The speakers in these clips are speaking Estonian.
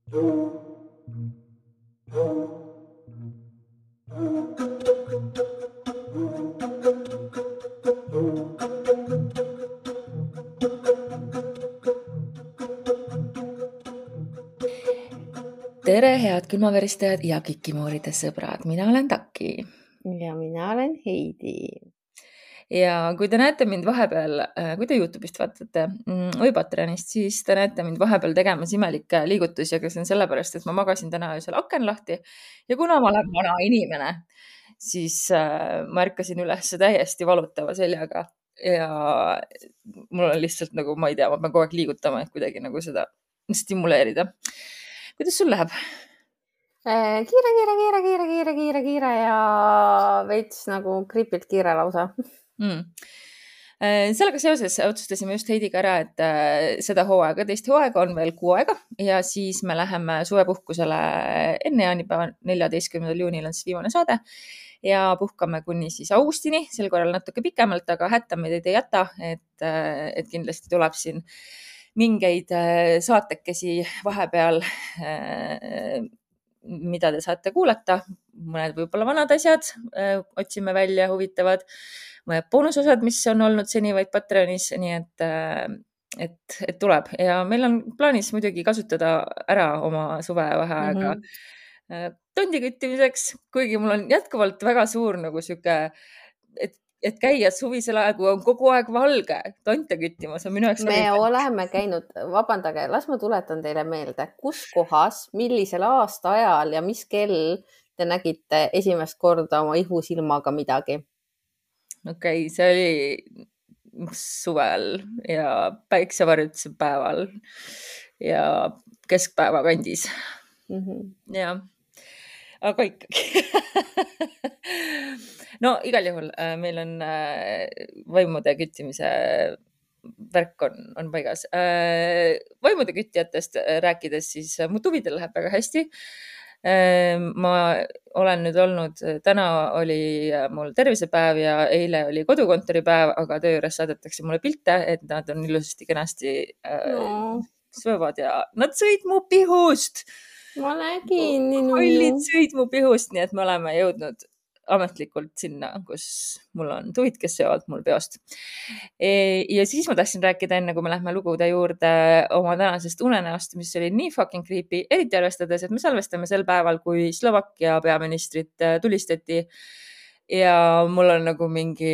Tere, head külmaveristajad ja kikimooride sõbrad, mina olen Taki. Ja mina olen Heidi. Ja kui te näete mind vahepeal, kui te YouTube'ist vaatate või Patreonist, siis te näete mind vahepeal tegemas imelikke liigutusi, aga see on sellepärast, et ma magasin täna öösel aken lahti ja kuna ma olen vana inimene, siis ma ärkasin üles täiesti valutava seljaga ja mul on lihtsalt nagu, ma ei tea, ma pean kogu aeg liigutama, et kuidagi nagu seda stimuleerida. Kuidas sul läheb? Kiire ja veits nagu gripilt kiire lausa. Sellega seoses otsustasime just Heidiga ära, et seda hooaega, teist hooaega on veel 6 aega ja siis me läheme suvepuhkusele enne jaanipäeva, 14. juunil on siis viimane saade ja puhkame kuni siis augustini, sel korral natuke pikemalt, aga hätta meid ei jäta, et kindlasti tuleb siin mingeid saatekesi vahepeal, mida te saate kuulata. Mõned võib-olla vanad asjad otsime välja, huvitavad, mõned boonusosad, mis on olnud seni vaid Patreonis, nii et tuleb. Ja meil on plaanis muidugi kasutada ära oma suvevaheaega tondi küttimiseks, kuigi mul on jätkuvalt väga suur nagu sihuke, et käia suvisel ajal, kui on kogu aeg valge, tonte küttimas on minu jaoks. Me oleme käinud, vabandage, las ma tuletan teile meelde, kus kohas, millisel aastaajal ja mis kell te nägite esimest korda oma ihusilmaga midagi? Okei, see oli suvel ja päiksevarjutuse päeval ja keskpäeva kandis. Ja, aga ikkagi. No igal juhul meil on vaimude küttimise värk on paigas. Vaimude küttijatest rääkides, siis mu tuvidel läheb väga hästi. Ma olen nüüd olnud, täna oli mul tervisepäev ja eile oli kodukontoripäev, aga töö juures saadetakse mulle pilte, et nad on ilusasti kenasti söövad ja nad sõid mu pihust. Ma nägin. Kollid sõid mu pihust, nii et me oleme jõudnud ametlikult sinna, kus mul on tuvid, kes söövad mul peost. Ja siis ma tahtsin rääkida enne, kui me lähme lugude juurde oma tänasest unenäost, mis oli nii fucking creepy, eriti arvestades, et me salvestame sel päeval, kui Slovakkia peaministrit tulistati ja mul on nagu mingi...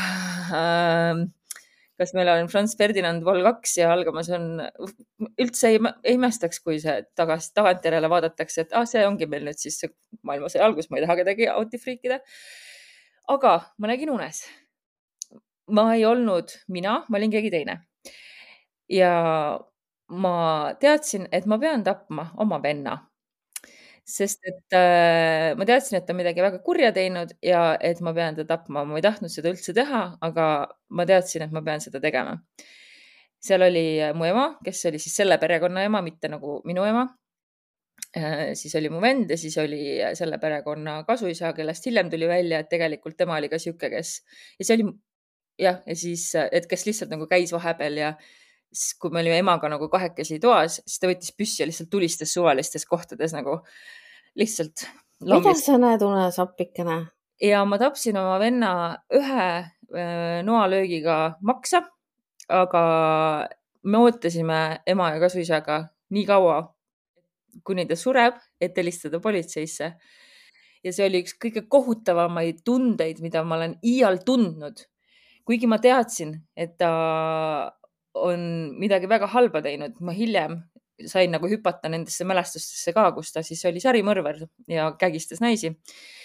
kas meil on Franz Ferdinand Vol 2 ja algamas on, üldse ei imestaks, kui see tagantjärele vaadatakse, et see ongi meil nüüd siis maailmasõja algus, ma ei taha kedagi autifriikida. Aga ma nägin unes. Ma ei olnud mina, ma olin keegi teine. Ja ma teadsin, et ma pean tapma oma venna. Sest et ma teadsin, et ta midagi väga kurja teinud ja et ma pean ta tapma. Ma ei tahtnud seda üldse teha, aga ma teadsin, et ma pean seda tegema. Seal oli mu ema, kes oli siis selle perekonna ema, mitte nagu minu ema. Siis oli mu vend ja siis oli selle perekonna kasuisa, kellest hiljem tuli välja, et tegelikult tema oli ka siuke, kes... Ja see oli, ja siis, et kes lihtsalt nagu käis vahepeal ja kui me olime emaga nagu kahekesi toas, siis ta võttis püssi ja lihtsalt tulistas suvalistes kohtades nagu lihtsalt. Mida sa näed unes, appikene? Ja ma tapsin oma venna ühe noalöögiga maksa, aga me ootasime ema ja kasuisaga nii kaua, kuni ta sureb, et helistada politseisse. Ja see oli üks kõige kohutavamaid tundeid, mida ma olen iial tundnud. Kuigi ma teadsin, et ta on midagi väga halba teinud. Ma hiljem sain nagu hüpata nendesse mälestustesse ka, kus ta siis oli sarimõrver ja kägistas naisi.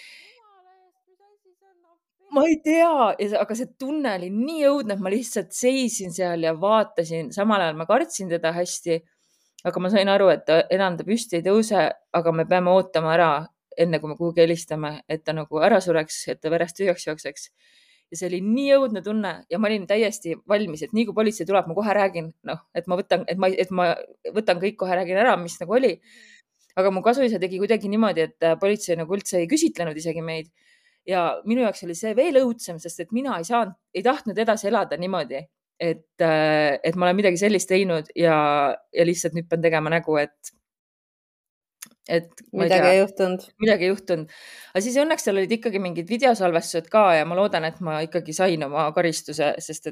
Ma ei tea, aga see tunne oli nii õudne, et ma lihtsalt seisin seal ja vaatasin. Samal ajal ma kartsin teda hästi, aga ma sain aru, et enam ta püsti ei tõuse, aga me peame ootama ära, enne kui me kuhugi helistame, et ta nagu ära sureks, et ta verest tühjaks jookseks. Ja see oli nii õudne tunne ja ma olin täiesti valmis, et nii kui politsei tuleb, ma kohe räägin, et ma võtan kõik kohe räägin ära, mis nagu oli. Aga mu kasuisa tegi kuidagi niimoodi, et politsei nagu üldse ei küsitlenud isegi meid. Ja minu jaoks oli see veel õudsem, sest et mina ei tahtnud edasi elada niimoodi, et ma olen midagi sellist teinud ja lihtsalt nüüd pean tegema nägu, et et ma ei midagi tea, ei juhtunud. midagi ei juhtunud. Aga siis õnneks seal olid ikkagi mingid videosalvestused ka ja ma loodan, et ma ikkagi sain oma karistuse, sest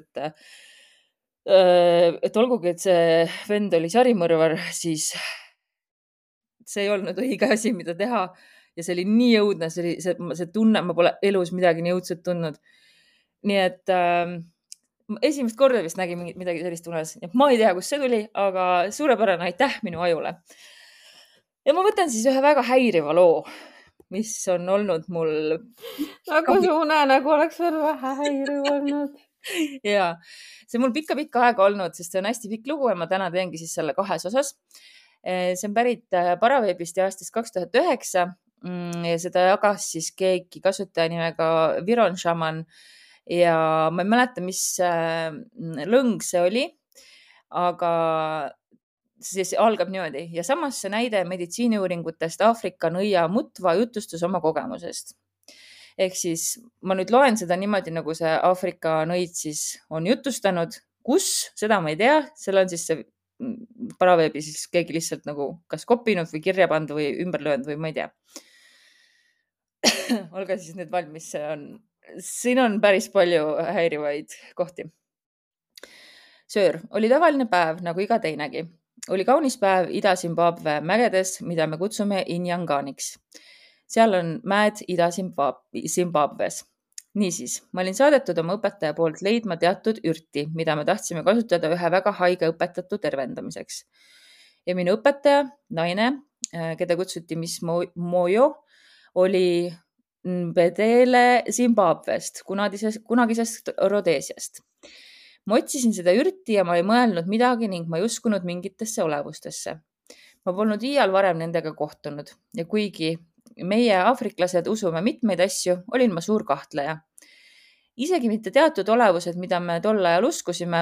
et olgugi, et see vend oli sarimõrvar, siis see ei olnud õige asi, mida teha. Ja see oli nii õudne, see tunne, ma pole elus midagi nii õudset tundnud. Nii et esimest korda vist nägin midagi sellist unes. Ma ei tea, kust see tuli, aga suurepärane, aitäh minu ajule. Ja ma võtan siis ühe väga häiriva loo, mis on olnud mul. Nagu su unenägu oleks veel vähe häiriv olnud. Ja see mul pikka aega olnud, sest see on hästi pikk lugu ja ma täna teengi siis selle 2 osas. See on pärit Paraveebist ja aastast 2009 ja seda jagas siis keegi kasutaja nimega Viron Shaman ja ma ei mäleta, mis lõng see oli, aga siis algab niimoodi ja samas see näide meditsiiniuuringutest Aafrika nõia Mutva jutustus oma kogemusest. Ehk siis ma nüüd loen seda niimoodi, nagu see Aafrika nõid siis on jutustanud, kus, seda ma ei tea, seal on siis see Paraveebi siis keegi lihtsalt nagu kas kopinud või kirja pannud või ümber löönud või ma ei tea. Olge siis nüüd valmis, siin on päris palju häirivaid kohti. Söör, oli tavaline päev nagu iga teinegi. Oli kaunis päev Ida-Zimbabwe mägedes, mida me kutsume Inyanganiks. Seal on mäed Ida-Zimbabwes. Niisiis, ma olin saadetud oma õpetaja poolt leidma teatud ürti, mida me tahtsime kasutada ühe väga haige õpetatu tervendamiseks. Ja minu õpetaja, naine, keda kutsuti Miss Mojo, oli Bedele Zimbabwest, kunagisest Rhodeesiast. Ma otsisin seda ürti ja ma ei mõelnud midagi ning ma ei uskunud mingitesse olevustesse. Ma polnud iial varem nendega kohtunud ja kuigi meie aafriklased usume mitmeid asju, olin ma suur kahtleja. Isegi mitte teatud olevused, mida me tol ajal uskusime,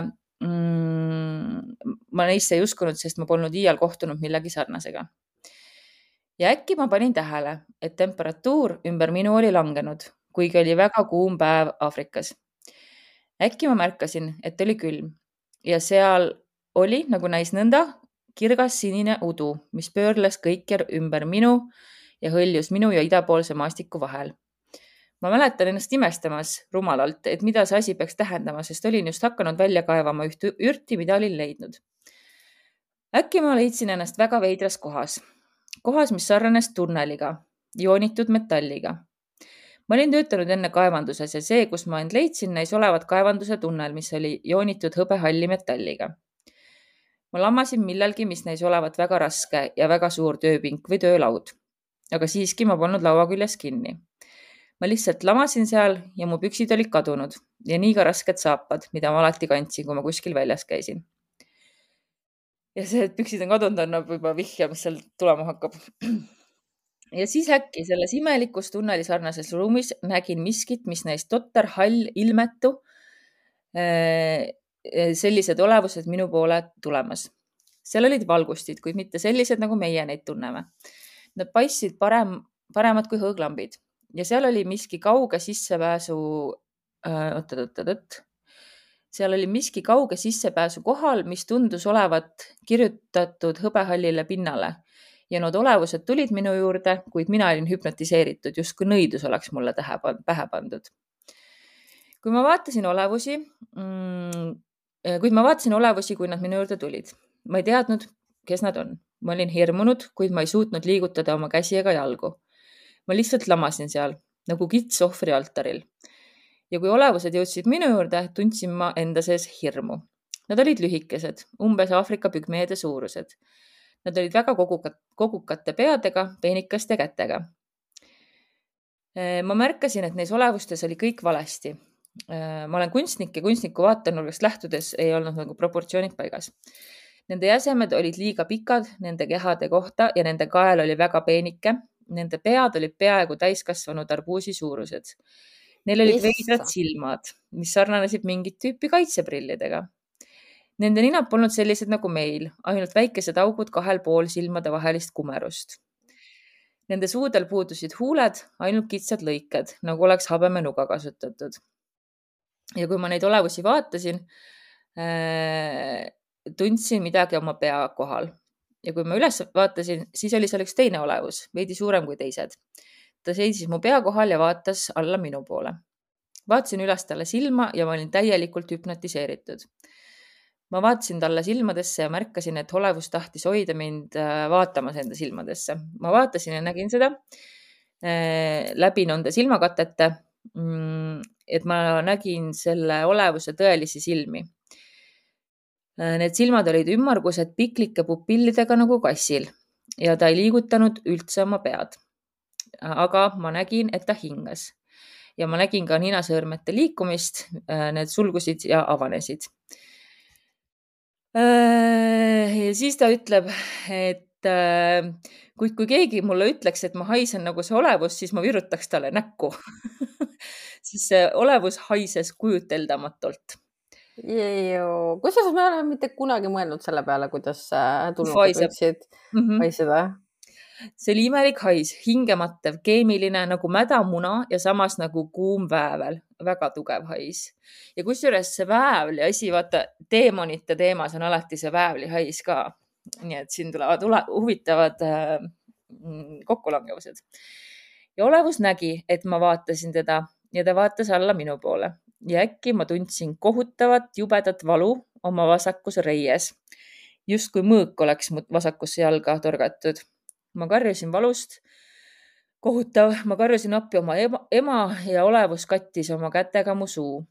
ma neisse ei uskunud, sest ma polnud iial kohtunud millegi sarnasega. Ja äkki ma panin tähele, et temperatuur ümber minu oli langenud, kuigi oli väga kuum päev Aafrikas. Äkki ma märkasin, et oli külm ja seal oli, nagu näis nõnda, kirgas sinine udu, mis pöörles kõikjal ümber minu ja hõljus minu ja idapoolse maastiku vahel. Ma mäletan ennast imestamas rumalalt, et mida see asi peaks tähendama, sest olin just hakanud välja kaevama üht ürti, mida olin leidnud. Äkki ma leidsin ennast väga veidras kohas, mis sarnanes tunneliga, joonitud metalliga. Ma olin töötanud enne kaevanduses ja see, kus ma end leidsin, näis olevat kaevanduse tunnel, mis oli joonitud hõbehalli metalliga. Ma lamasin millalgi, mis näis olevat väga raske ja väga suur tööpink või töölaud. Aga siiski ma polnud laua küljes kinni. Ma lihtsalt lamasin seal ja mu püksid olid kadunud ja nii ka rasked saapad, mida ma alati kandsin, kui ma kuskil väljas käisin. Ja see, et püksid on kadunud, annab juba vihja, mis seal tulema hakkab. Ja siis äkki selles imelikus tunneli sarnases ruumis nägin miskit, mis näis totter, hall, ilmetu. Sellised olevused minu poole tulemas. Seal olid valgustid, kuid mitte sellised, nagu meie neid tunneme. Nad paistsid paremad kui hõõglambid ja seal oli miski kauge sissepääsu, seal oli miski kauge sissepääsu kohal, mis tundus olevat kirjutatud hõbehallile pinnale ja need olevused tulid minu juurde, kuid mina olin hüpnotiseeritud, justkui nõidus oleks mulle pähe pandud. Kuid ma vaatasin olevusi, kui nad minu juurde tulid. Ma ei teadnud, kes nad on. Ma olin hirmunud, kuid ma ei suutnud liigutada oma käsi ega jalgu. Ma lihtsalt lamasin seal, nagu kits ohvri altaril. Ja kui olevused jõudsid minu juurde, tundsin ma enda sees hirmu. Nad olid lühikesed, umbes Aafrika pügmeede suurused. Nad olid väga kogukate peadega, peenikaste kätega. Ma märkasin, et neis olevustes oli kõik valesti. Ma olen kunstnik ja kunstniku vaatenurgast lähtudes ei olnud nagu proportsioonid paigas. Nende jäsemed olid liiga pikad nende kehade kohta ja nende kael oli väga peenike. Nende pead olid peaaegu täiskasvanud arbuusi suurused. Neil olid veidrad silmad, mis sarnanesid mingit tüüpi kaitseprillidega. Nende ninad polnud sellised nagu meil, ainult väikesed augud kahel pool silmade vahelist kumerust. Nende suudel puudusid huuled, ainult kitsad lõiked, nagu oleks habemenuga kasutatud. Ja kui ma neid olevusi vaatasin, tundsin midagi oma pea kohal. ja kui ma üles vaatasin, siis oli seal üks teine olevus, veidi suurem kui teised. Ta seisis mu pea kohal ja vaatas alla minu poole. Vaatasin üles talle silma ja ma olin täielikult hüpnotiseeritud. Ma vaatasin talle silmadesse ja märkasin, et olevus tahtis hoida mind vaatamas enda silmadesse. Ma vaatasin ja nägin seda läbi nende silmakatete, et ma nägin selle olevuse tõelisi silmi. Need silmad olid ümmargused piklike pupillidega nagu kassil ja ta ei liigutanud üldse oma pead. Aga ma nägin, et ta hingas ja ma nägin ka ninasõõrmete liikumist, need sulgusid ja avanesid. Ja siis ta ütleb, et kui keegi mulle ütleks, et ma haisen nagu see olevus, siis ma virutaks talle näkku. Siis see olevus haises kujuteldamatult. Kusjuures me oleme mitte kunagi mõelnud selle peale, kuidas tulnukad võiksid haiseda. See oli imelik hais, hingematev, keemiline nagu mädamuna ja samas nagu kuum väävel, väga tugev hais. Ja kusjuures see väävli asi, vaata, teemonite teemas on alati see väävli hais ka. Nii et siin tulevad huvitavad kokkulangevused. Ja olevus nägi, et ma vaatasin teda ja ta vaatas alla minu poole. Ja äkki ma tundsin kohutavat, jubedat valu oma vasakus reies. Just kui mõõk oleks mu vasakusse jalga torgatud. Ma karjusin valust, kohutav, ma karjusin appi oma ema ja olevus kattis oma kätega mu suu.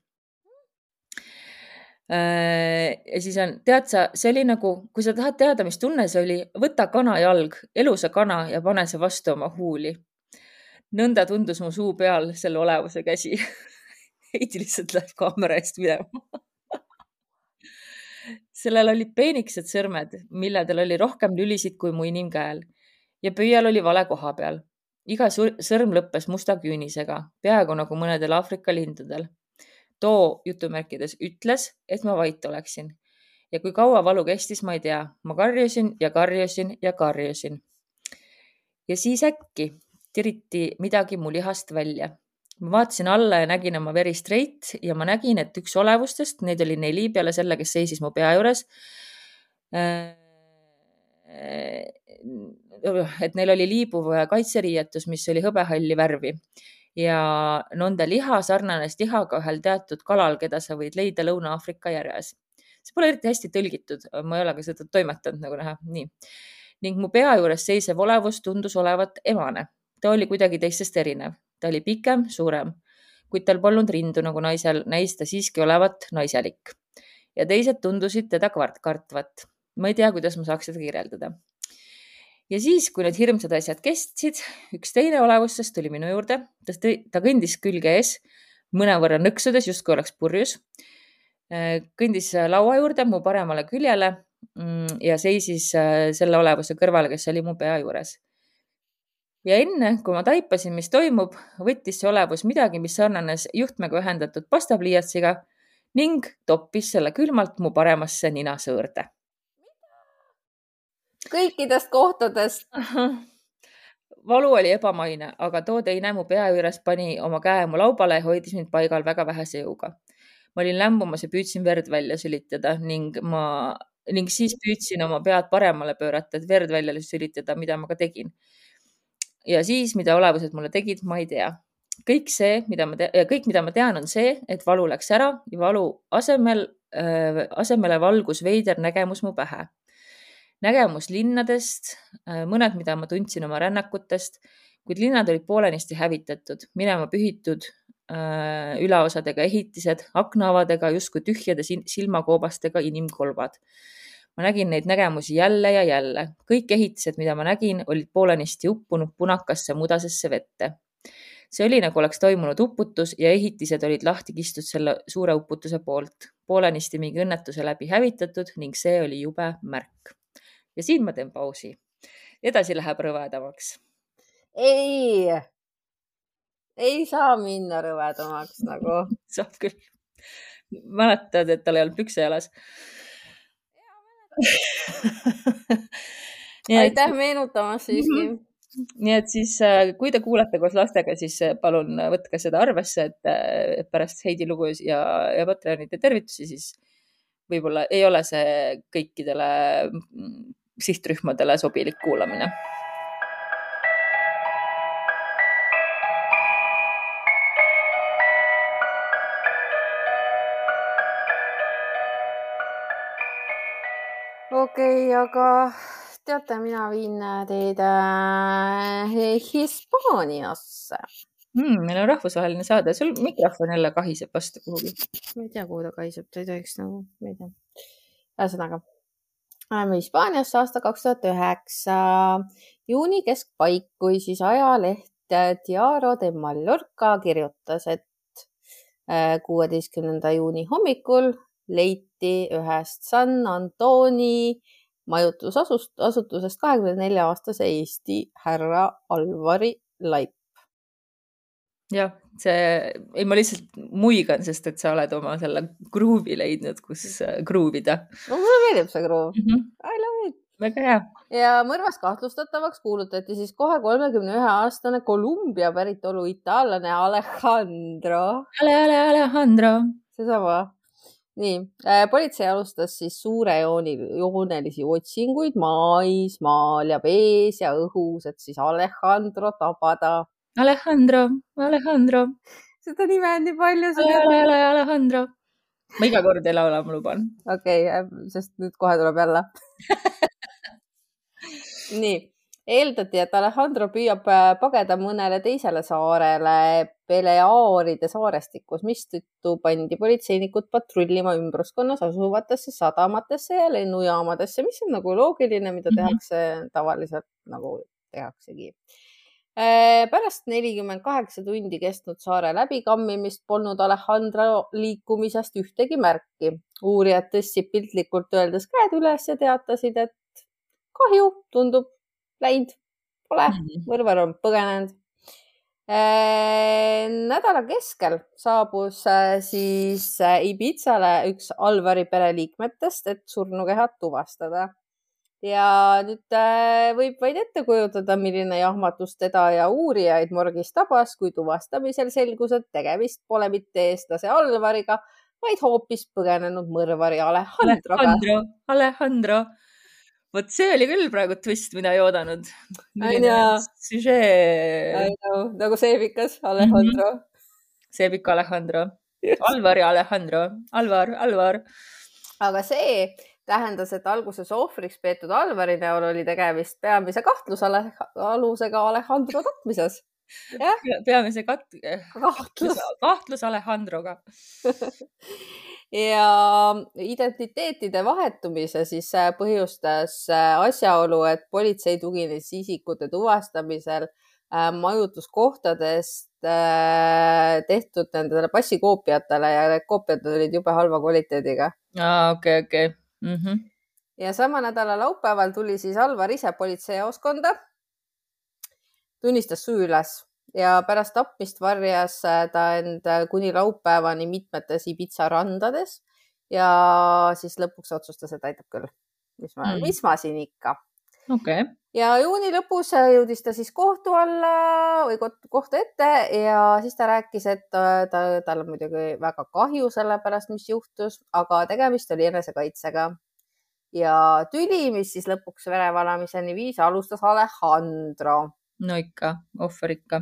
Ja siis tead sa, see oli nagu, kui sa tahad teada, mis tunne see oli, võta kanajalg, elusa kana ja pane see vastu oma huuli. Nõnda tundus mu suu peal selle olevuse käsi. Heidi lihtsalt läheb kaamera eest minema. Sellel olid peenikesed sõrmed, milledel oli rohkem lülisid kui mu inimkäel. Ja pöial oli vale koha peal. Iga sõrm lõppes musta küünisega, peaaegu nagu mõnedel Aafrika lindudel. Too jutumärkides ütles, et ma vait oleksin. Ja kui kaua valu kestis, ma ei tea. Ma karjusin ja karjusin ja karjusin. Ja siis äkki tiriti midagi mu lihast välja. Ma vaatasin alla ja nägin oma verist reit ja ma nägin, et üks olevustest, neid oli 4 peale selle, kes seisis mu pea juures, et neil oli liibuv kaitseriietus, mis oli hõbehalli värvi ja nende liha sarnanes lihaga ühel teatud kalal, keda sa võid leida Lõuna-Aafrika järves. See pole eriti hästi tõlgitud, ma ei ole ka seda toimetanud, nagu näha. Nii. Ning mu pea juures seisev olevus tundus olevat emane. Ta oli kuidagi teistest erinev. Ta oli pikem, suurem, kuid tal polnud rindu nagu naisel, näis ta siiski olevat naiselik. Ja teised tundusid teda kartvat. Ma ei tea, kuidas ma saaks seda kirjeldada. Ja siis, kui need hirmsad asjad kestsid, üks teine olevustest tuli minu juurde. Ta kõndis külge ees, mõnevõrra nõksudes, justkui oleks purjus. Kõndis laua juurde mu paremale küljele ja seisis selle olevuse kõrvale, kes oli mu pea juures. Ja enne, kui ma taipasin, mis toimub, võttis see olevus midagi, mis sarnanes juhtmega ühendatud pastapliiatsiga ning toppis selle külmalt mu paremasse ninasõõrde. Kõikidest kohtadest. Valu oli ebamaine, aga too teine mu pea juures pani oma käe mu laubale ja hoidis mind paigal väga vähese jõuga. Ma olin lämbumas ja püüdsin verd välja sülitada ning siis püüdsin oma pead paremale pöörata, et verd välja sülitada, mida ma ka tegin. Ja siis, mida olevused mulle tegid, ma ei tea. Kõik, mida ma tean, on see, et valu läks ära ja valu asemele valgus veider nägemus mu pähe. Nägemus linnadest, mõned, mida ma tundsin oma rännakutest, kuid linnad olid poolenisti hävitatud, minema pühitud ülaosadega ehitised, aknaavadega, justkui tühjade silmakoobastega inimkolbad. Ma nägin neid nägemusi jälle ja jälle. Kõik ehitised, mida ma nägin, olid poolenisti uppunud punakasse mudasesse vette. See oli, nagu oleks toimunud uputus ja ehitised olid lahti kistud selle suure uputuse poolt. Poolenisti mingi õnnetuse läbi hävitatud ning see oli jube märk. Ja siin ma teen pausi. Edasi läheb rõvedamaks. Ei saa minna rõvedamaks nagu. Saab küll. Mäletad, et tal ei olnud pükse jalas. Aitäh meenutamast siiski. Nii et siis, kui te kuulete koos lastega, siis palun võtke seda arvesse, et pärast Heidi lugu ja Patreonide tervitusi, siis võib-olla ei ole see kõikidele sihtrühmadele sobilik kuulamine. Okei, aga teate, mina viin teid Hispaaniasse. Meil on rahvusvaheline saade, sul mikrofon jälle kahiseb vastu kuhugi. Ma ei tea, kuhu ta kahiseb, ta ei tohiks nagu, ma ei tea. Ühesõnaga, oleme Hispaaniasse aasta 2009 juuni keskpaik, kui siis ajaleht Diario de Mallorca kirjutas, et 16. juuni hommikul leiti ühest San Antoni majutusasutusest 24-aastase Eesti härra Alvari laip. Jah, ma lihtsalt muigan, sest et sa oled oma selle gruuvi leidnud, kus gruuvida. No, mulle meeldib see gruuv. I love it. Väga hea. Ja mõrvas kahtlustatavaks kuulutati siis kohe 31-aastane Kolumbia päritolu itaallane Alejandro. Alejandro. Seesama. Nii, politsei alustas siis suurejoonelisi otsinguid maismaal ja vees ja õhus, et siis Alejandro tabada. Alejandro. Seda nime on nii palju. Alejandro. Ma iga kord ei laula, ma luban. Okei, sest nüüd kohe tuleb jälle. Nii, eeldati, et Alejandro püüab pageda mõnele teisele saarele Balearide saarestikus, mistõttu pandi politseinikud patrullima ümbruskonnas asuvatesse sadamatesse ja lennujaamadesse, mis on nagu loogiline, mida tehakse tavaliselt nagu tehaksegi. Pärast 48 tundi kestnud saare läbikammimist polnud Alejandro liikumisest ühtegi märki. Uurijad tõstsid piltlikult öeldes käed üles ja teatasid, et kahju, tundub läinud, pole, mõrvar on põgenenud. Nädala keskel saabus siis Ibizale üks Alvari pereliikmetest, et surnukehad tuvastada. Ja nüüd võib vaid ette kujutada, milline jahmatus teda ja uurijaid morgis tabas, kui tuvastamisel selgus, et tegemist pole mitte eestlase Alvariga, vaid hoopis põgenenud mõrvari Alejandroga. Alejandro. Vot see oli küll praegu twist, mida ei oodanud. Nagu seebikas Alejandro. Seebik Alejandro. Alvari Alejandro. Alvar. Aga see tähendas, et alguses ohvriks peetud Alvari näol oli tegemist peamise kahtlusalusega Alejandro tapmises. Peamise kahtlus Alejandroga. Ja identiteetide vahetumise siis põhjustas asjaolu, et politsei tugines isikute tuvastamisel majutuskohtadest tehtud nendele passikoopiatele ja need koopiad olid jube halva kvaliteediga. Okei. Ja sama nädala laupäeval tuli siis Alvar ise politseijaoskonda, tunnistas süülas ja pärast tapmist varjas ta end kuni laupäevani mitmetes Ibiza randades ja siis lõpuks otsustas, et aitab küll. Mis ma siin ikka. Okay. Ja juuni lõpus jõudis ta siis kohtu alla või kohtu ette ja siis ta rääkis, et tal on muidugi väga kahju selle pärast, mis juhtus, aga tegemist oli enesekaitsega. Ja tüli, mis siis lõpuks verevalamiseni viis, alustas Alejandro. No ikka, ohver ikka.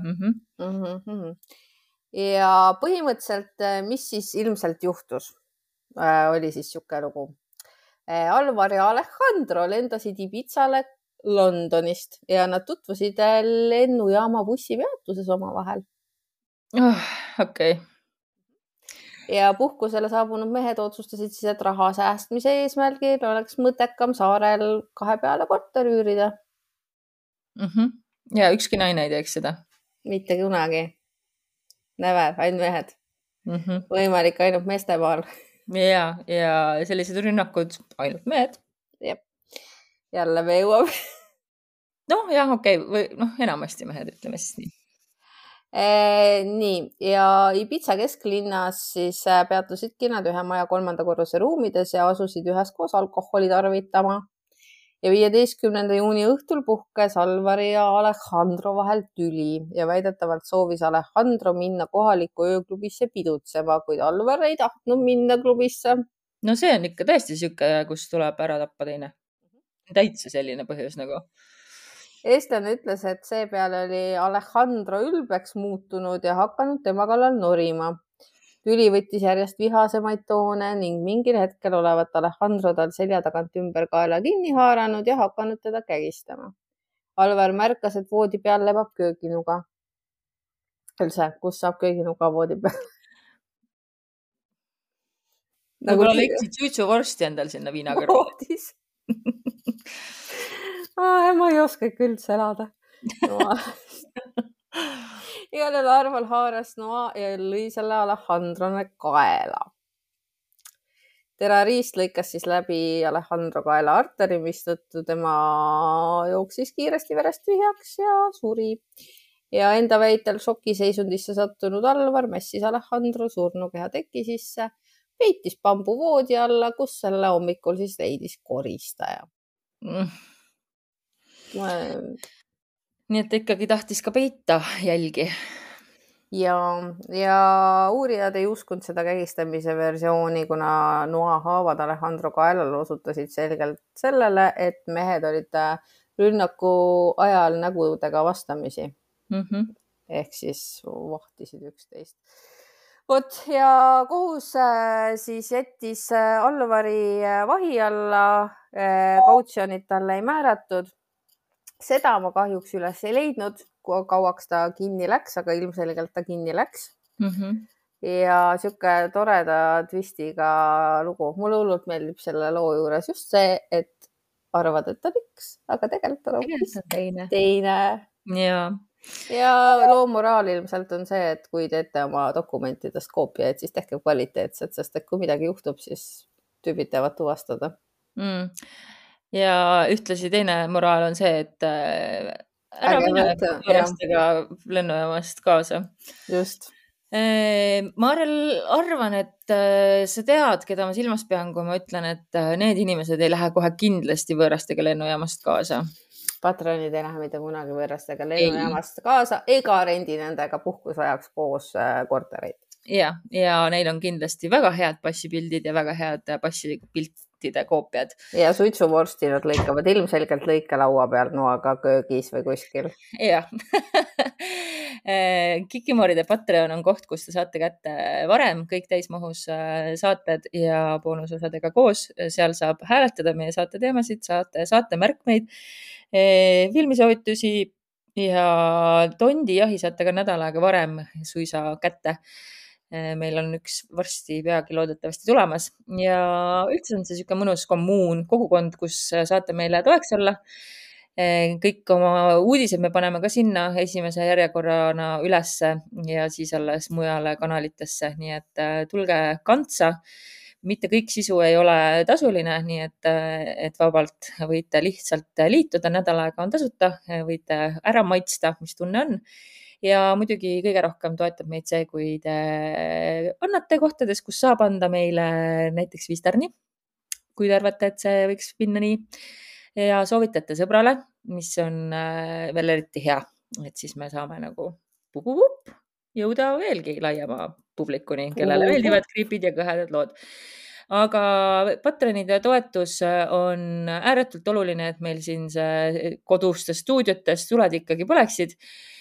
Ja põhimõtteliselt, mis siis ilmselt juhtus, oli siis siuke lugu. Alvar ja Alejandro lendasid Ibizale Londonist ja nad tutvusid lennujaama bussipeatuses omavahel. Okei. Ja puhkusele saabunud mehed otsustasid siis, et raha säästmise eesmärgil oleks mõttekam saarel 2 peale korteri üürida. Ja ükski naine ei teeks seda? Mitte kunagi. Never, ainult mehed. Võimalik ainult meeste maal. Ja sellised rünnakud ainult mehed. Jep. Jälle me jõuame. Okei. Või enamasti mehed, ütleme siis nii. Nii, ja Ibiza kesklinnas siis peatusidki nad ühe maja 3. korruse ruumides ja asusid üheskoos alkoholi tarvitama. Ja 15. juuni õhtul puhkes Alvari ja Alejandro vahel tüli ja väidetavalt soovis Alejandro minna kohalikku ööklubisse pidutsema, kuid Alvar ei tahtnud minna klubisse. No see on ikka tõesti siuke, kus tuleb ära tappa teine. täitsa selline põhjus nagu. eestlane ütles, et seepeale oli Alejandro ülbeks muutunud ja hakanud tema kallal norima. Tüli võttis järjest vihasemaid toone ning mingil hetkel olevat Alejandro tal selja tagant ümber kaela kinni haaranud ja hakanud teda kägistama. Alvar märkas, et voodi peal lebab kööginuga. Üldse, kus saab kööginuga voodi peal? Võib-olla leidsid suitsuvorsti endal sinna viina kõrvale. Ma ei oska ikka üldse elada. Igal juhul Arval haaras noa ja lõi selle Alejandrone kaela. Terroriist lõikas siis läbi Alejandro kaela arteri, mistõttu tema jooksis kiiresti verest tühjaks ja suri. Ja enda väitel šokiseisundisse sattunud Alvar mässis Alejandro surnukeha teki sisse, peitis bambuvoodi alla, kus selle hommikul siis leidis koristaja. Nii et ikkagi tahtis ka peita jälgi. Ja uurijad ei uskunud seda kägistamise versiooni, kuna noahaavad Alejandro kaelal osutasid selgelt sellele, et mehed olid rünnaku ajal nägudega vastamisi. Ehk siis vahtisid üksteist. Vot ja kohus siis jättis Alvari vahi alla, kautsjonit talle ei määratud. Seda ma kahjuks üles ei leidnud, kui kauaks ta kinni läks, aga ilmselgelt ta kinni läks. Ja siuke toreda twistiga lugu. Mulle hullult meeldib selle loo juures just see, et arvad, et ta üks, aga tegelikult on teine. Ja loo moraal ilmselt on see, et kui teete oma dokumentidest koopiaid, siis tehke kvaliteetset, sest et kui midagi juhtub, siis tüübid teevad tuvastada. Ja ühtlasi teine moraal on see, et ära mine võõrastega lennujaamast kaasa. Just. Ma arvan, et sa tead, keda ma silmas pean, kui ma ütlen, et need inimesed ei lähe kohe kindlasti võõrastega lennujaamast kaasa. Patronid ei lähe mitte kunagi võõrastega lennujaamast kaasa ega rendi nendega puhkusajaks koos kortereid. Ja neil on kindlasti väga head passipildid ja väga head passipiltide koopiad. Ja suitsuvorsti nad lõikavad ilmselgelt lõikelaua peal noaga köögis või kuskil. Ja. Kikimooride Patreon on koht, kus te saate kätte varem kõik täismahus saated ja boonusosadega koos. Seal saab hääletada meie saate teemasid, saate märkmeid, filmisoovitusi ja Tondi jahi saate ka nädal aega varem suisa kätte. Meil on üks varsti peagi loodetavasti tulemas ja üldse on see siuke mõnus kommuun, kogukond, kus saate meile toeks olla. Kõik oma uudised me paneme ka sinna esimese järjekorrana ülesse ja siis alles mujale kanalitesse. Nii et tulge kantsa. Mitte kõik sisu ei ole tasuline, nii et vabalt võite lihtsalt liituda. Nädal aega on tasuta, võite ära maitsta, mis tunne on. Ja muidugi kõige rohkem toetab meid see, kui te annate kohtades, kus saab anda meile näiteks Visterni, kui te arvate, et see võiks minna nii. Ja soovitate sõbrale, mis on veel eriti hea, et siis me saame nagu jõuda veelgi laiema publikuni, kellele meeldivad kriipid ja kõhedad lood. Aga Patronide toetus on ääretult oluline, et meil siin kodustes stuudiotes tuled ikkagi põleksid.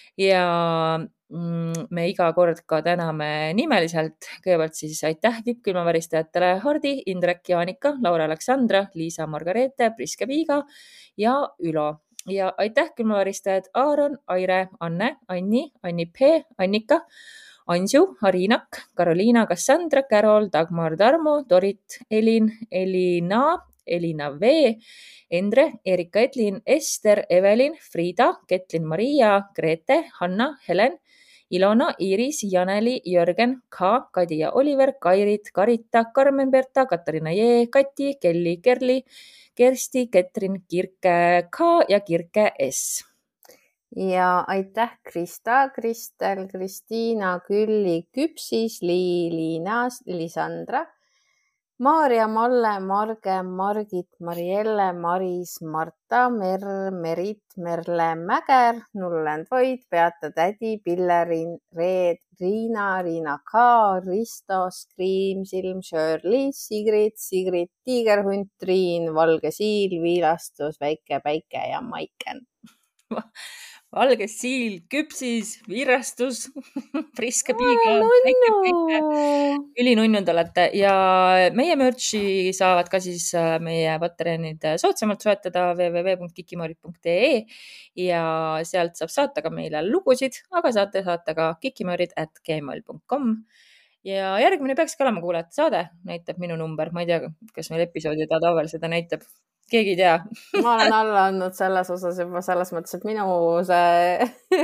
Ja me iga kord ka täname nimeliselt. Kõigepealt siis aitäh tippkülmaväristajatele Hardi, Indrek, Jaanika, Laura Aleksandra, Liisa, Margareete, Priske Viiga ja Ülo. Ja aitäh külmaväristajad Aaron, Aire, Anne, Anni, Anni P, Annika, Ansu, Harinak, Karoliina, Kassandra, Carol, Dagmar, Tarmo, Dorit, Elin, Elina, Elina V, Endre, Erika Edlin, Ester, Evelin, Frida, Ketlin, Maria, Grete, Hanna, Helen, Ilona, Iiris, Janeli, Jörgen, K, Kadi ja Oliver, Kairit, Karita, Karmen, Berta, Katariina J, Kati, Kelly, Kerli, Kersti, Ketrin, Kirke K ja Kirke S. Ja aitäh Krista, Kristel, Kristiina, Külli, Küpsis, Liina, Lisandra, Maarja, Malle, Marge, Margit, Marielle, Maris, Marta, Merit, Merle, Mäger, Nullend Void, Beata Tädi, Pille, Reet, Riina, Riina K, Risto, Scream, Silm, Shirley, Sigrid, Tiigerhunt, Triin, Valge Siil, Viilastus, Väike Päike ja Maiken. Valge Siil, Küpsis, Viirastus, Priske Piiga, Väike Päike. Ülinunnud olete ja meie mürtsi saavad ka siis meie Patreonid soodsamalt soetada www.kikimoorid.ee ja sealt saab saata ka meile lugusid, aga saate saata ka kikimoorid@gmail.com. Ja järgmine peakski olema kuulajate saade, näitab minu number. Ma ei tea, kas meil episoodi tabel seda näitab. Keegi ei tea. Ma olen alla andnud selles osas juba selles mõttes, et minu see...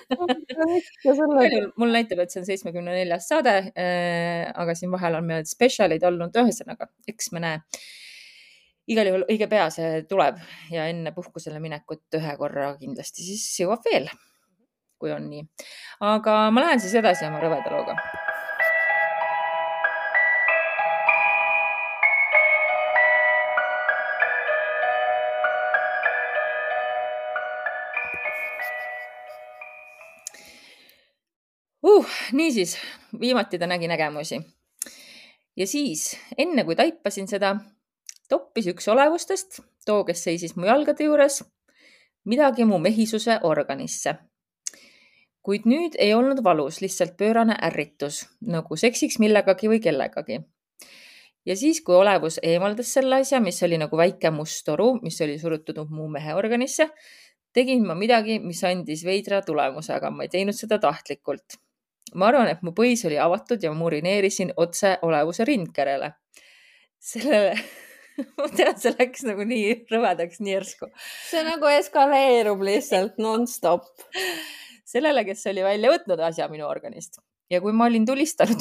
Mul näitab, et see on 74. saade, aga siin vahel on meil spetsialid olnud. Ühesõnaga, eks me näe. Igal juhul õige pea see tuleb ja enne puhkusele minekut ühe korra kindlasti siis jõuab veel, kui on nii. Aga ma lähen siis edasi oma rõveda looga. Niisiis, viimati ta nägi nägemusi. Ja siis, enne kui taipasin seda, toppis üks olevustest, too, kes seisis mu jalgade juures, midagi mu mehisuse organisse. Kuid nüüd ei olnud valus, lihtsalt pöörane ärritus, nagu seksiks millegagi või kellegagi. Ja siis, kui olevus eemaldas selle asja, mis oli nagu väike must toru, mis oli surutud mu mehe organisse, tegin ma midagi, mis andis veidra tulemuse, aga ma ei teinud seda tahtlikult. Ma arvan, et mu põis oli avatud ja ma urineerisin otse olevuse rindkerele. Sellele, ma tean, see läks nagu nii rõvedaks, nii järsku. See nagu eskaleerub lihtsalt non-stop. Sellele, kes oli välja võtnud asja minu organist. Ja kui ma olin tulistanud,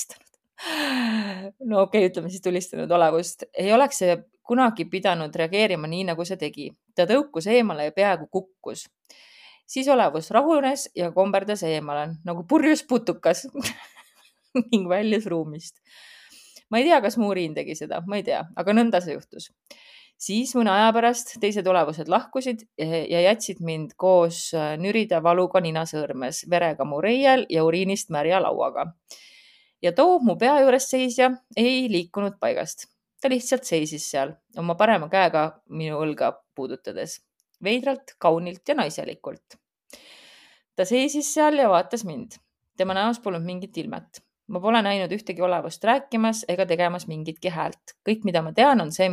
no okei, ütleme siis tulistanud olevust, ei oleks see kunagi pidanud reageerima nii, nagu see tegi. Ta tõukus eemale ja peaaegu kukkus. Siis olevus rahunes ja komberdas eemale, nagu purjus putukas ning väljus ruumist. Ma ei tea, kas mu uriin tegi seda, ma ei tea, aga nõnda see juhtus. Siis mõne aja pärast teised olevused lahkusid ja jätsid mind koos nürida valuga ninasõõrmes, verega mu reiel ja uriinist märja lauaga. Ja too mu pea juures seisja ei liikunud paigast. Ta lihtsalt seisis seal oma parema käega minu õlga puudutades. Veidralt, kaunilt ja naiselikult. Ta seisis seal ja vaatas mind. Tema näos polnud mingit ilmet. Ma pole näinud ühtegi olevust rääkimas ega tegemas mingitki häält. Kõik, mida ma tean, on see,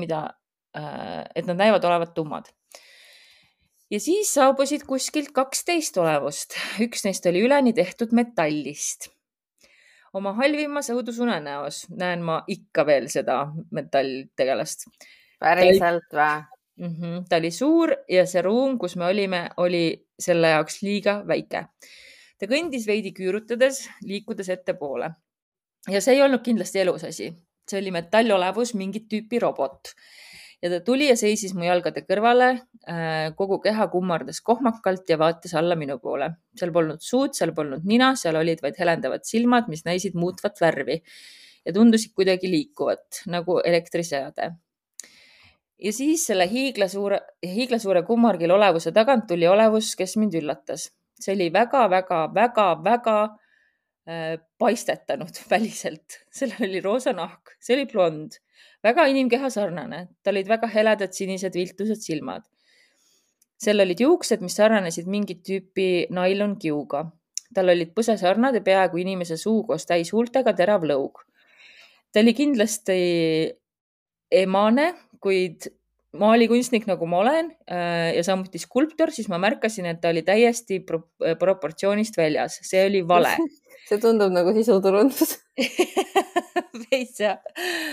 et nad näivad olevat tummad. Ja siis saabusid kuskilt 12 olevust. Üks neist oli üleni tehtud metallist. Oma halvimas õudusunenäos näen ma ikka veel seda metalltegelast. Päriselt või? Ta oli suur ja see ruum, kus me olime, oli selle jaoks liiga väike. Ta kõndis veidi küürutades, liikudes ettepoole. Ja see ei olnud kindlasti elus asi. See oli metallolevus, mingit tüüpi robot. Ja ta tuli ja seisis mu jalgade kõrvale, kogu keha kummardas kohmakalt ja vaatas alla minu poole. Seal polnud suud, seal polnud nina, seal olid vaid helendavad silmad, mis näisid muutvat värvi ja tundusid kuidagi liikuvat, nagu elektriseade. Ja siis selle hiiglasuure kummargil olevuse tagant tuli olevus, kes mind üllatas. See oli väga paistetanud väliselt. Sellel oli roosa nahk, see oli blond, väga inimkeha sarnane. Tal olid väga heledad sinised viltused silmad. Seal olid juuksed, mis sarnanesid mingit tüüpi nailonkiuga. Tal olid põsesarnad ja peaaegu inimese suu koos täis huultega terav lõug. Ta oli kindlasti emane, kuid maalikunstnik, nagu ma olen, ja samuti skulptor, siis ma märkasin, et ta oli täiesti proportsioonist väljas. See oli vale. See tundub nagu sisuturundus. Veits, jah.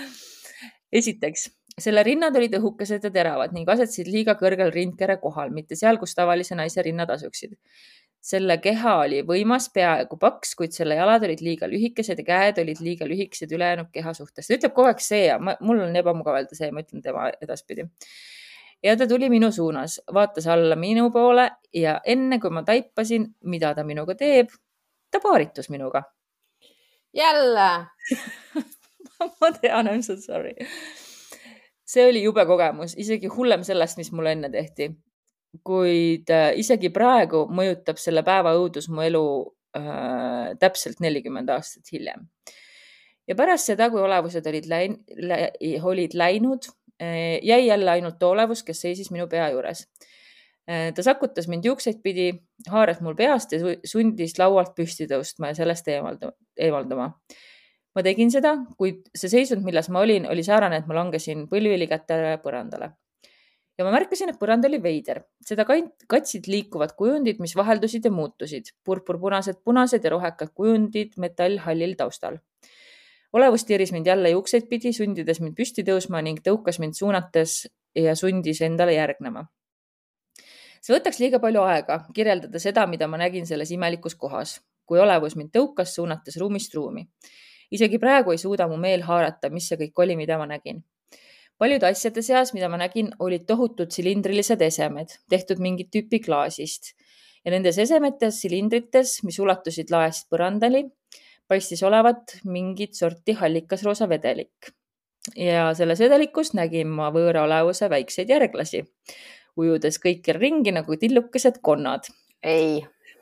Esiteks, selle rinnad olid õhukesed ja teravad ning asetsid liiga kõrgel rindkere kohal, mitte seal, kus tavalise naise rinnad asuksid. Selle keha oli võimas, peaaegu paks, kuid selle jalad olid liiga lühikesed ja käed olid liiga lühikesed ülejäänud keha suhtes. Ta ütleb kogu aeg see ja mul on ebamugav öelda see, ma ütlen tema edaspidi. Ja ta tuli minu suunas, vaatas alla minu poole ja enne kui ma taipasin, mida ta minuga teeb, ta paaritus minuga. Jälle! ma tean, I m so sorry. See oli jube kogemus, isegi hullem sellest, mis mulle enne tehti. Kuid isegi praegu mõjutab selle päeva õudus mu elu täpselt 40 aastat hiljem. Ja pärast seda, kui olevused olid läinud, jäi jälle ainult too olevus, kes seisis minu pea juures. Ta sakutas mind juukseid pidi, haaras mul peast ja sundis laualt püsti tõustma ja sellest eemalduma. Ma tegin seda, kuid see seisund, milles ma olin, oli säärane, et ma langesin põlvili kätte põrandale. Ja ma märkasin, et põrand oli veider. Seda katsid liikuvad kujundid, mis vaheldusid ja muutusid. Purpurpunased, punased ja rohekad kujundid metallhallil taustal. Olevus tiiris mind jälle juukseid pidi, sundides mind püsti tõusma ning tõukas mind suunates ja sundis endale järgnema. See võtaks liiga palju aega kirjeldada seda, mida ma nägin selles imelikus kohas, kui olevus mind tõukas suunates ruumist ruumi. Isegi praegu ei suuda mu meel haarata, mis see kõik oli, mida ma nägin. Paljude asjade seas, mida ma nägin, olid tohutud silindrilised esemed, tehtud mingit tüüpi klaasist. Ja nendes esemetes, silindrites, mis ulatusid laest põrandali, paistis olevat mingit sorti hallikasroosa vedelik. Ja selles vedelikus nägin ma võõra olevuse väikseid järglasi, ujudes kõikjal ringi nagu tillukesed konnad. Ei.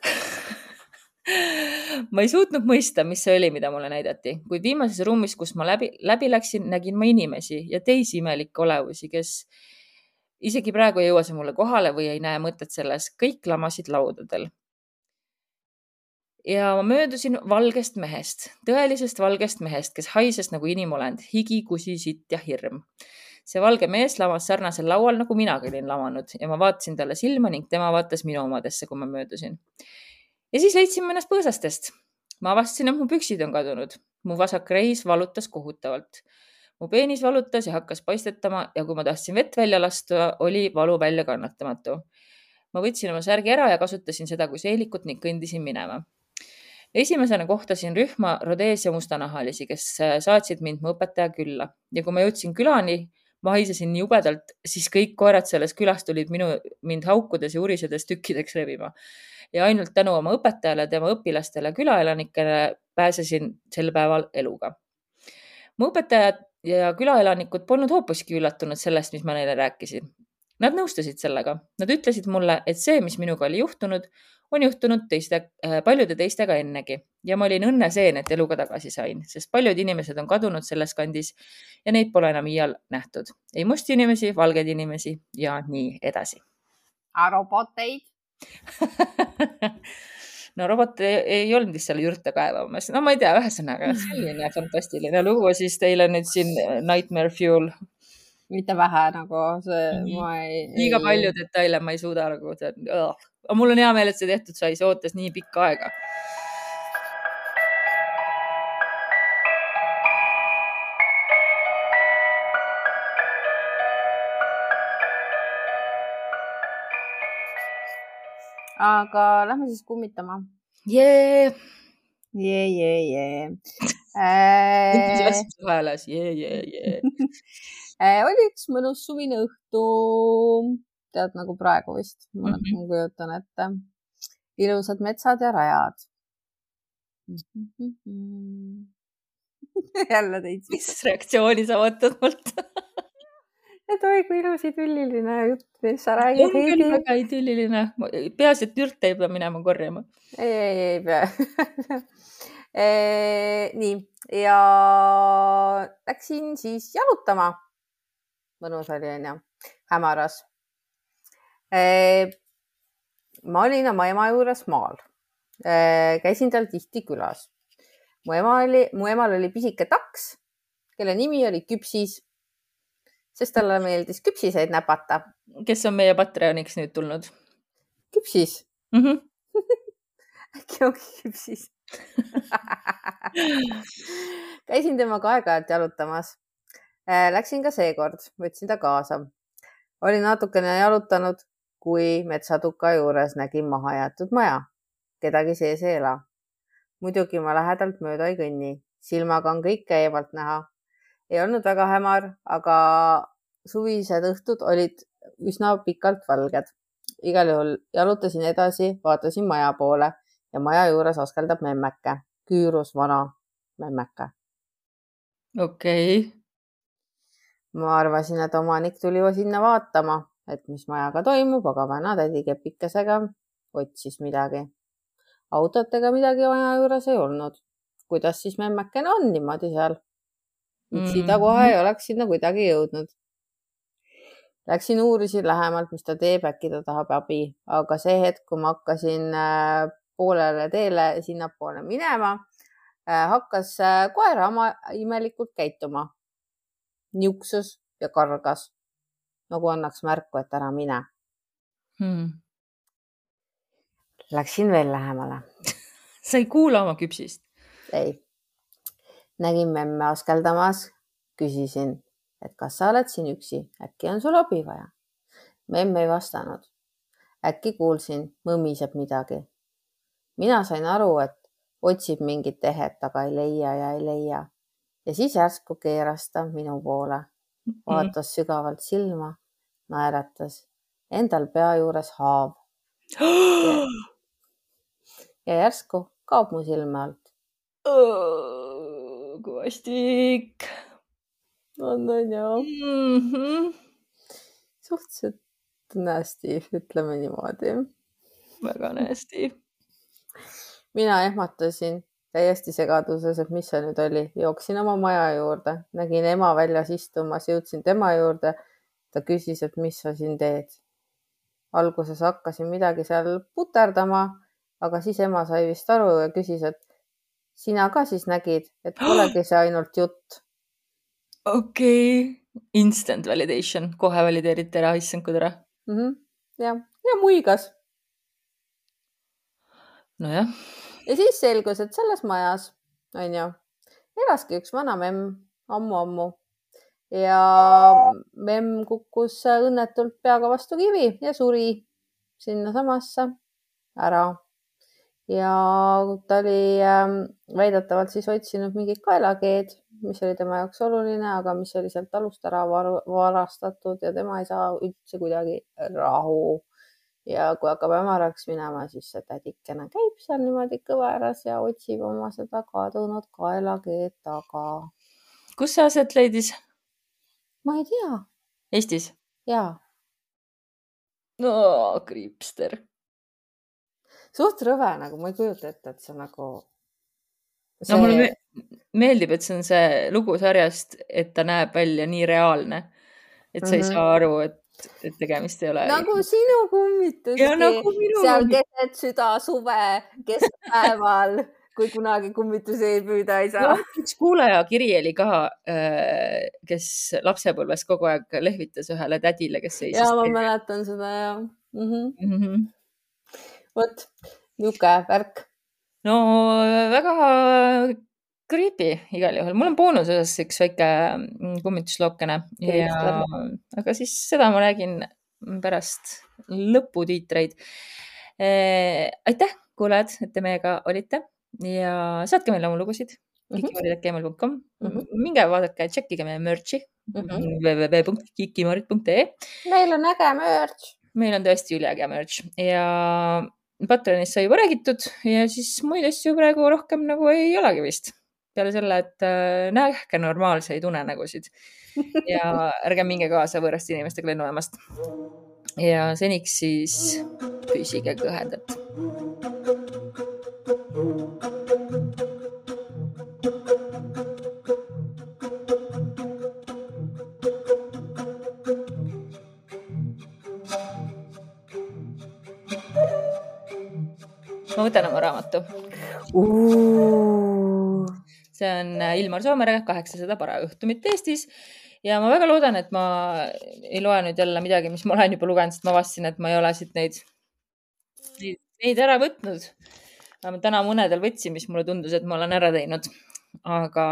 Ma ei suutnud mõista, mis see oli, mida mulle näidati, kuid viimases ruumis, kus ma läbi läksin, nägin ma inimesi ja teisi imelikke olevusi, kes isegi praegu ei jõua see mulle kohale või ei näe mõtet selles. Kõik lamasid laudadel. Ja ma möödusin valgest mehest, tõelisest valgest mehest, kes haises nagu inimolend, higi, kusi, sitt ja hirm. See valge mees lamas sarnasel laual, nagu minagi olin lamanud ja ma vaatasin talle silma ning tema vaatas minu omadesse, kui ma möödusin. Ja siis leidsin ennast põõsastest. Ma avastasin, et mu püksid on kadunud. Mu vasak reis valutas kohutavalt. Mu peenis valutas ja hakkas paistetama ja kui ma tahtsin vett välja lasta, oli valu välja kannatamatu. Ma võtsin oma särgi ära ja kasutasin seda kui seelikut ning kõndisin minema. Esimesena kohtasin rühma Rhodesia mustanahalisi, kes saatsid mind mu õpetaja külla. Ja kui ma jõudsin külani, ma haisesin nii jubedalt, siis kõik koerad selles külas tulid mind haukudes ja urisedes tükkideks rebima. Ja ainult tänu oma õpetajale, tema õpilastele ja külaelanikele pääsesin sel päeval eluga. Mu õpetajad ja külaelanikud polnud hoopiski üllatunud sellest, mis ma neile rääkisin. Nad nõustusid sellega. Nad ütlesid mulle, et see, mis minuga oli juhtunud, on juhtunud paljude teistega ennegi. Ja ma olin õnneseen, et eluga tagasi sain, sest paljud inimesed on kadunud selles kandis ja neid pole enam iial nähtud. Ei musti inimesi, valgeid inimesi ja nii edasi. Roboteid? No robot ei olnud vist seal jürte kaevamas. No ma ei tea, ühesõnaga selline fantastiline lugu, siis teile nüüd siin Nightmare Fuel. Mitte vähe nagu see, Liiga palju detaile ma ei suuda nagu. Aga mul on hea meel, et see tehtud sai, see ootas nii pikka aega. Aga lähme siis kummitama. Jee! Oli üks mõnus suvine õhtu, tead nagu praegu vist, ma kujutan ette. Ilusad metsad ja rajad. Jälle teid. Mis reaktsiooni sa võtad mult? Et oi, kui ilus idülliline jutt, mis sa räägid. On küll väga idülliline. Peaasi, et jürte ei pea minema korjama. Ei pea. Nii, ja läksin siis jalutama. Mõnus oli, on ju, hämaras. Ma olin oma ema juures maal. Käisin tal tihti külas. Mu emal oli pisike taks, kelle nimi oli Küpsis, sest talle meeldis küpsiseid näpata. Kes on meie Patreoniks nüüd tulnud? Küpsis. Äkki ongi Küpsis. Käisin temaga aeg-ajalt jalutamas. Läksin ka seekord, võtsin ta kaasa. Olin natukene jalutanud, kui metsatuka juures nägin maha jäetud maja. Kedagi sees ei ela. Muidugi ma lähedalt mööda ei kõnni. Silmaga on kõike eemalt näha. Ei olnud väga hämar, aga suvised õhtud olid üsna pikalt valged. Igal juhul jalutasin edasi, vaatasin maja poole ja maja juures askeldab memmäke. Küürus vana memmäke. okei. Ma arvasin, et omanik tuli sinna vaatama, et mis majaga toimub, aga vanatädi kepikesega otsis midagi. Autot ega midagi maja juures ei olnud. Kuidas siis memmekene on niimoodi seal? Üksi ta kohe ei oleks sinna kuidagi jõudnud. Läksin uurisin lähemalt, mis ta teeb, äkki ta tahab abi, aga see hetk, kui ma hakkasin poolele teele sinnapoole minema, hakkas koer imelikult käituma. Niuksus ja kargas, nagu annaks märku, et ära mine. Läksin veel lähemale. Sa ei kuula oma küpsist? Ei. Nägin memme askeldamas, küsisin, et kas sa oled siin üksi, äkki on sul abi vaja? Memme ei vastanud. Äkki kuulsin, mõmiseb midagi. Mina sain aru, et otsib mingit tehet, aga ei leia ja ei leia. Ja siis järsku keeras ta minu poole. Vaatas sügavalt silma, naeratas. Endal pea juures haav. Ja järsku kaob mu silme alt. Kui vastik. On jah. Suhteliselt nästi, ütleme niimoodi. Väga nästi. Mina ehmatasin täiesti segaduses, et mis see nüüd oli. Jooksin oma maja juurde, nägin ema väljas istumas, jõudsin tema juurde. Ta küsis, et mis sa siin teed. Alguses hakkasin midagi seal puterdama, aga siis ema sai vist aru ja küsis, et sina ka siis nägid, et polegi see ainult jutt. Okei. Instant validation. Kohe valideeriti ära, issand kui tere. Ja muigas. Nojah. Ja siis selgus, et selles majas elaski üks vana memm ammu. Ja memm kukkus õnnetult peaga vastu kivi ja suri sinna samasse ära. Ja ta oli väidetavalt siis otsinud mingit kaelakeed, mis oli tema jaoks oluline, aga mis oli sealt talust ära varastatud ja tema ei saa üldse kuidagi rahu. Ja kui hakkab hämaraks minema, siis see tädikene käib seal niimoodi kõveras ja otsib oma seda kadunud kaelakeed taga. Kus see aset leidis? Ma ei tea. Eestis? Jaa. No, kriipster. Suht rõve, nagu ma ei kujuta ette, et see nagu... No mulle meeldib, et see on see lugu sarjast, et ta näeb välja nii reaalne, et sa ei saa aru, et tegemist ei ole. Nagu sinu kummituski. Ja nagu minu. Seal keset süda suve keskpäeval, kui kunagi kummitusi ei püüda ei saa. Üks kuulaja kiri oli ka, kes lapsepõlves kogu aeg lehvitas ühele tädile, kes seisis. Ja ma mäletan seda, ja. Vot, niuke värk. No väga creepy igal juhul. Mul on boonusosas üks väike kummituslookene. Aga siis seda ma räägin pärast lõputiitreid. Aitäh, kuulajad, et te meiega olite ja saatke meile oma lugusid. kikimaarid@gmail.com. Minge vaadake, tšekkige meie merchi www.kikimaarid.ee. Meil on äge merch. Meil on tõesti üliäge merch ja Patreonist sai juba räägitud ja siis muid asju praegu rohkem nagu ei olegi vist. Peale selle, et nähke normaalseid unenägusid ja ärge minge kaasa võõrast inimestega lennujaamast. Ja seniks siis püsige kõhedad. Ma võtan oma raamatu. See on Ilmar Soomere 800 parajuhtumit Eestis ja ma väga loodan, et ma ei loe nüüd jälle midagi, mis ma olen juba lugenud, sest ma vastasin, et ma ei ole siit neid ära võtnud. Ma täna mõnedel võtsin, mis mulle tundus, et ma olen ära teinud. Aga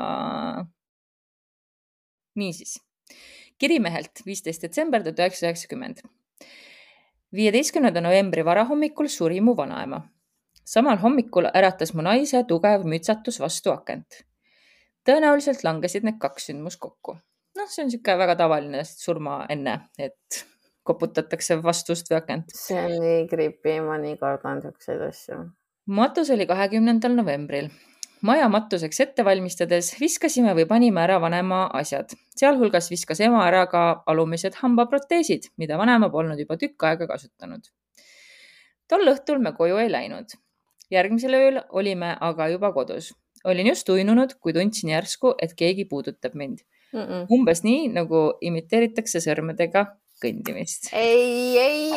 niisiis. Kirimehelt 15. detsember 1990. 15. novembri varahommikul suri mu vanaema. Samal hommikul äratas mu naise tugev mütsatus vastu akent. Tõenäoliselt langesid need kaks sündmus kokku. See on siuke väga tavaline surma enne, et koputatakse vastust või akent. See on nii creepy, ma nii kardan siukseid asju. Matus oli 20. novembril. Maja matuseks ette valmistades viskasime või panime ära vanema asjad. Sealhulgas viskas ema ära ka alumised hambaproteesid, mida vanema polnud juba tükk aega kasutanud. Tol õhtul me koju ei läinud. Järgmisel ööl olime aga juba kodus. Olin just uinunud, kui tundsin järsku, et keegi puudutab mind. Umbes nii, nagu imiteeritakse sõrmedega kõndimist. ei.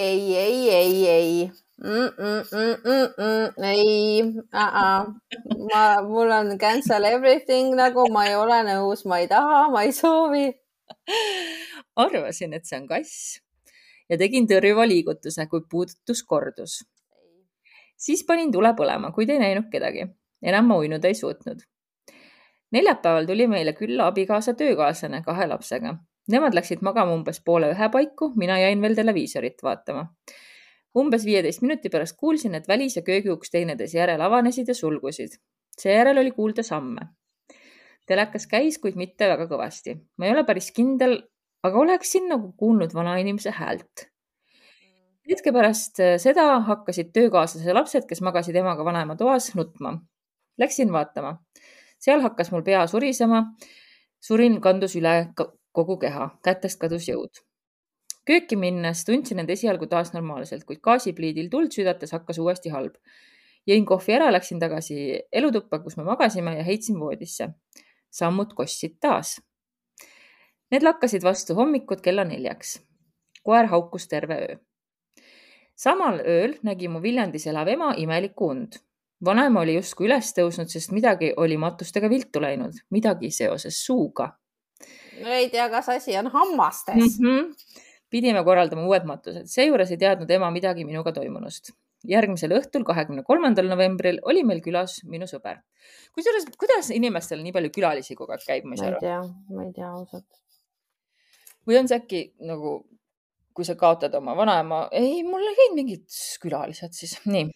Mul on cancel everything, nagu ma ei ole nõus, ma ei taha, ma ei soovi. Arvasin, et see on kass ja tegin tõrjuva liigutuse, kui puudutus kordus. Siis panin tule põlema, kuid ei näinud kedagi. Enam ma uinuda ei suutnud. Neljapäeval tuli meile külla abikaasa töökaaslane 2 lapsega. Nemad läksid magama umbes 12:30 paiku, mina jäin veel televiisorit vaatama. Umbes 15 minuti pärast kuulsin, et välis- ja köögiuks teineteise järel avanesid ja sulgusid. Seejärel oli kuulda samme. Telekas käis, kuid mitte väga kõvasti. Ma ei ole päris kindel, aga oleksin nagu kuulnud vanainimese häält. Hetke pärast seda hakkasid töökaaslase lapsed, kes magasid emaga vanaema toas, nutma. Läksin vaatama. Seal hakkas mul pea surisema. Surin kandus üle kogu keha. Kätest kadus jõud. Kööki minnes tundsin end esialgu taas normaalselt, kuid gaasipliidil tuld südates hakkas uuesti halb. Jõin kohvi ära, läksin tagasi elutuppa, kus me magasime ja heitsin voodisse. Sammud kostsid taas. Need lakkasid vastu hommikut kella 4. Koer haukus terve öö. Samal ööl nägi mu Viljandis elav ema imelikku und. Vanaema oli justkui üles tõusnud, sest midagi oli matustega viltu läinud. Midagi seoses suuga. Ei tea, kas asi on hammastes. Pidime korraldama uued matused. Seejuures ei teadnud ema midagi minuga toimunust. Järgmisel õhtul, 23. novembril, oli meil külas minu sõber. Kusjuures, kuidas inimestel nii palju külalisi kogu aeg käib? Ma ei tea ausalt. Või on see äkki nagu, kui sa kaotad oma vanaema, ei, mul ei käinud mingid külalised siis. Nii.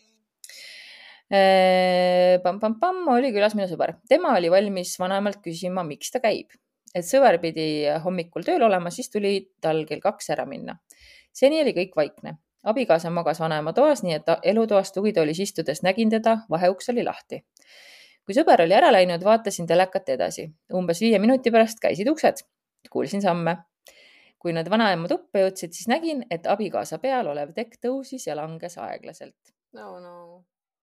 Oli külas minu sõber. Tema oli valmis vanaemalt küsima, miks ta käib. Et sõber pidi hommikul tööl olema, siis tuli tal kell 2 ära minna. Seni oli kõik vaikne. Abikaasa magas vanaema toas, nii et elutoas tugitoolis istudes nägin teda, vaheuks oli lahti. Kui sõber oli ära läinud, vaatasin telekat edasi. Umbes 5 minuti pärast käisid uksed. Kuulsin samme. Kui nad vanaema tuppa jõudsid, siis nägin, et abikaasa peal olev tekk tõusis ja langes aeglaselt. No.